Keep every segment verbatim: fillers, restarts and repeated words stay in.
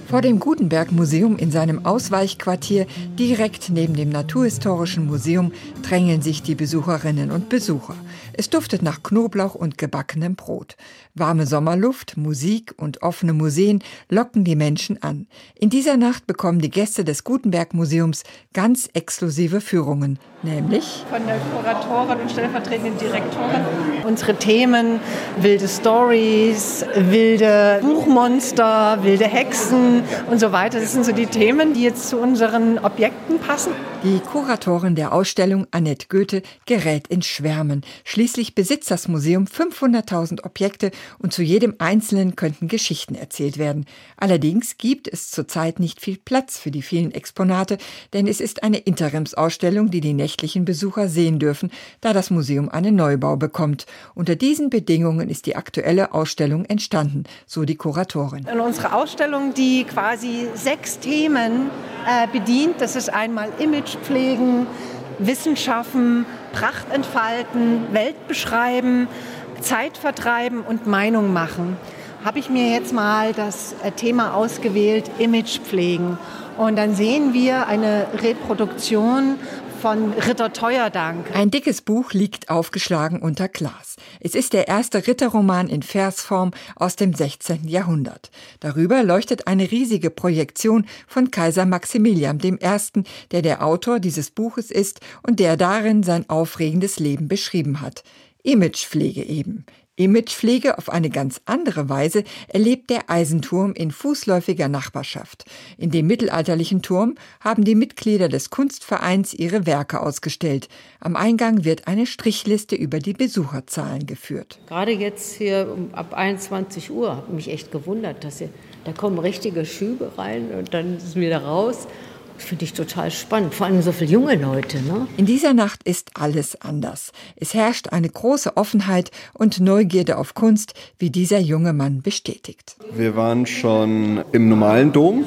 Vor dem Gutenberg-Museum in seinem Ausweichquartier, direkt neben dem Naturhistorischen Museum, drängeln sich die Besucherinnen und Besucher. Es duftet nach Knoblauch und gebackenem Brot. Warme Sommerluft, Musik und offene Museen locken die Menschen an. In dieser Nacht bekommen die Gäste des Gutenberg-Museums ganz exklusive Führungen, nämlich von der Kuratorin und stellvertretenden Direktorin. Unsere Themen: wilde Stories, wilde Buchmonster, wilde Hexen und so weiter. Das sind so die Themen, die jetzt zu unseren Objekten passen. Die Kuratorin der Ausstellung, Annette Goethe, gerät ins Schwärmen. Schließlich besitzt das Museum fünfhunderttausend Objekte und zu jedem einzelnen könnten Geschichten erzählt werden. Allerdings gibt es zurzeit nicht viel Platz für die vielen Exponate, denn es ist eine Interimsausstellung, die die nächtlichen Besucher sehen dürfen, da das Museum einen Neubau bekommt. Unter diesen Bedingungen ist die aktuelle Ausstellung entstanden, so die Kuratorin. In unserer Ausstellung, die quasi sechs Themen äh, bedient, das ist einmal Imagepflegen, Wissenschaften, Pracht entfalten, Welt beschreiben, Zeit vertreiben und Meinung machen. Habe ich mir jetzt mal das Thema ausgewählt, Imagepflegen. Und dann sehen wir eine Reproduktion von Ritter Teuerdank. Ein dickes Buch liegt aufgeschlagen unter Glas. Es ist der erste Ritterroman in Versform aus dem sechzehnten Jahrhundert. Darüber leuchtet eine riesige Projektion von Kaiser Maximilian der Erste., der der Autor dieses Buches ist und der darin sein aufregendes Leben beschrieben hat. Imagepflege eben. Imagepflege auf eine ganz andere Weise erlebt der Eisenturm in fußläufiger Nachbarschaft. In dem mittelalterlichen Turm haben die Mitglieder des Kunstvereins ihre Werke ausgestellt. Am Eingang wird eine Strichliste über die Besucherzahlen geführt. Gerade jetzt hier ab einundzwanzig Uhr habe ich mich echt gewundert, dass hier, da kommen richtige Schübe rein und dann ist wieder raus. Das finde ich total spannend, vor allem so viele junge Leute. Ne? In dieser Nacht ist alles anders. Es herrscht eine große Offenheit und Neugierde auf Kunst, wie dieser junge Mann bestätigt. Wir waren schon im normalen Dom.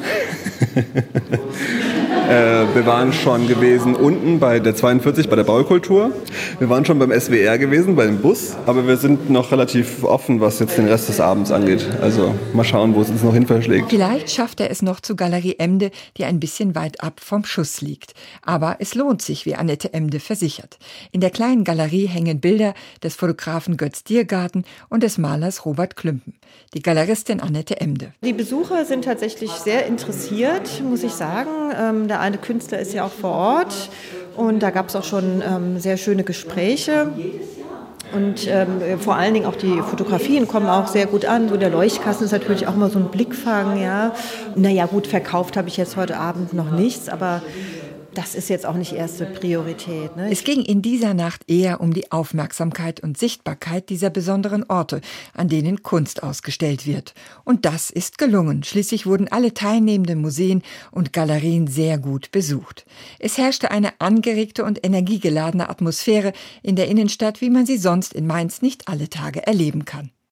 äh, wir waren schon gewesen unten bei der zweiundvierzig, bei der Baukultur. Wir waren schon beim S W R gewesen, bei dem Bus. Aber wir sind noch relativ offen, was jetzt den Rest des Abends angeht. Also mal schauen, wo es uns noch hin verschlägt. Vielleicht schafft er es noch zu Galerie Emde, die ein bisschen weit ab vom Schuss liegt. Aber es lohnt sich, wie Annette Emde versichert. In der kleinen Galerie hängen Bilder des Fotografen Götz Diergarten und des Malers Robert Klümpen. Die Galeristin Annette Emde. Die Besucher sind tatsächlich sehr interessiert, muss ich sagen. Ähm, der eine Künstler ist ja auch vor Ort und da gab es auch schon ähm, sehr schöne Gespräche. Und ähm, vor allen Dingen auch die Fotografien kommen auch sehr gut an. So der Leuchtkasten ist natürlich auch mal so ein Blickfang. Ja. Naja gut, verkauft habe ich jetzt heute Abend noch nichts, aber das ist jetzt auch nicht erste Priorität. Ne? Es ging in dieser Nacht eher um die Aufmerksamkeit und Sichtbarkeit dieser besonderen Orte, an denen Kunst ausgestellt wird. Und das ist gelungen. Schließlich wurden alle teilnehmenden Museen und Galerien sehr gut besucht. Es herrschte eine angeregte und energiegeladene Atmosphäre in der Innenstadt, wie man sie sonst in Mainz nicht alle Tage erleben kann.